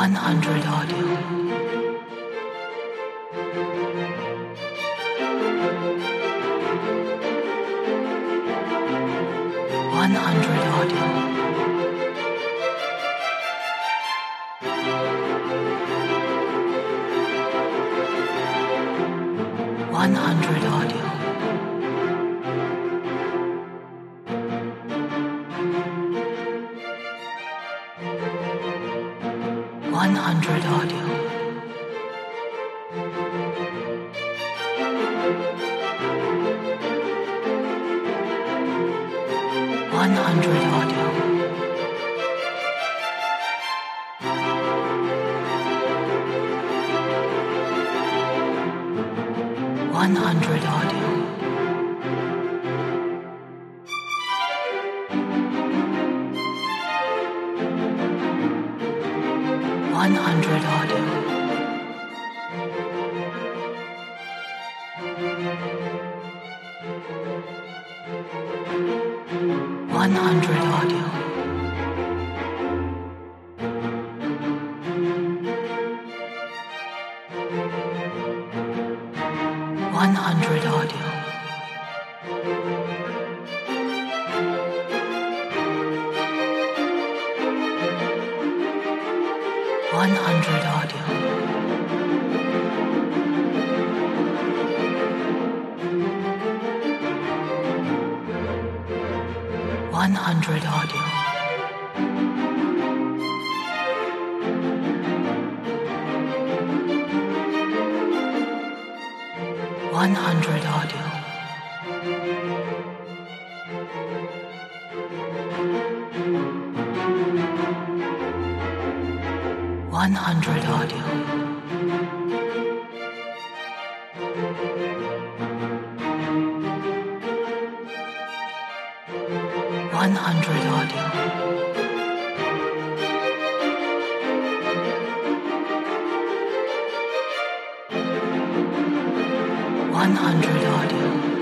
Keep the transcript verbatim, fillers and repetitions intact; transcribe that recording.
hundred audio. one hundred audio. one hundred audio. one hundred audio. one hundred audio. one hundred audio. one hundred audio. one hundred audio. one hundred audio. one hundred audio. one hundred audio. one hundred audio. one hundred audio. one hundred audio. one hundred audio.